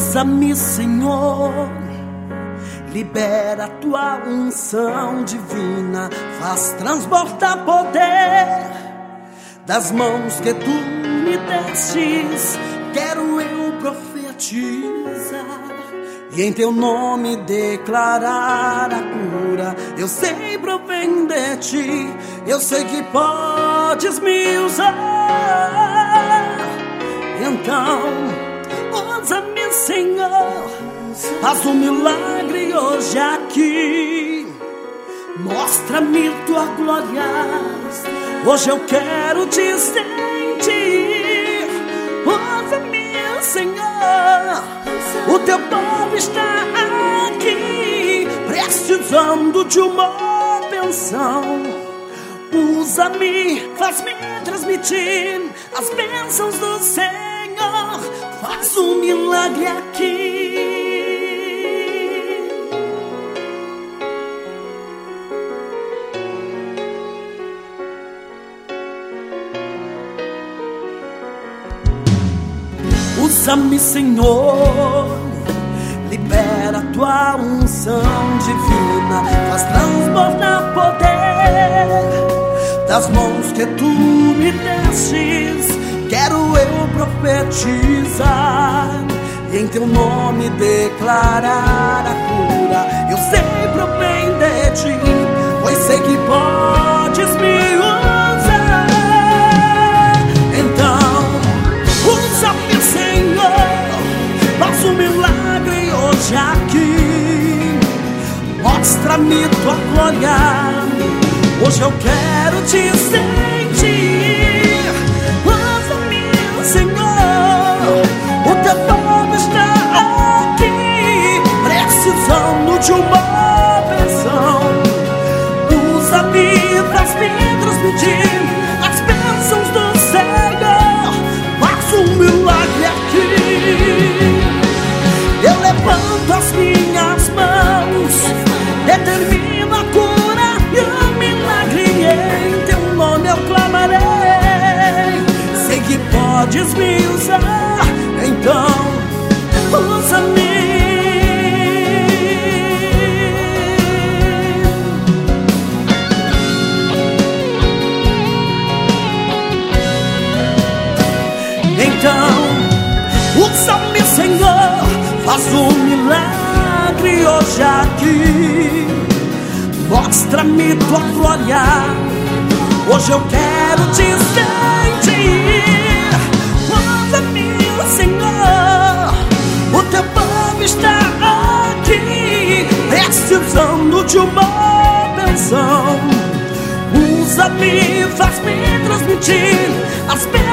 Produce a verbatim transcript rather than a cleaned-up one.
Usa-me, Senhor, libera a tua unção divina, faz transbordar poder das mãos que tu me destes. Quero eu profetizar e em teu nome declarar a cura. Eu sei, provém de ti, eu sei que podes me usar. Então, usa-me, Senhor, faz um milagre hoje aqui. Mostra-me tua glória, hoje eu quero te sentir. Usa-me, Senhor, o teu povo está aqui, precisando de uma benção. Usa-me, faz-me transmitir as bênçãos do Senhor. Faz um milagre aqui. Usa-me, Senhor, libera a tua unção divina, faz transbordar poder das mãos que tu me destes. Quero eu profetizar e em teu nome declarar a cura. Eu sei, provém de ti, pois sei que podes me usar. Então, usa-me, Senhor, faz um milagre hoje aqui. Mostra-me tua glória, hoje eu quero te sentir. Senhor, o teu povo está aqui, precisando de uma benção. Usa-me, faz-me transmitir as bênçãos do Senhor. Faz um milagre aqui. Eu levanto as minhas mãos, determino a cura e o milagre. Em teu nome eu clamarei. Sei que podes me usar, então usa-me. Então, usa-me, Senhor, faz um milagre hoje aqui. Mostra-me tua glória, hoje eu quero te sentir. Usa-me, Senhor, o teu povo está aqui, precisando de uma benção. Usa-me, faz-me transmitir as bênçãos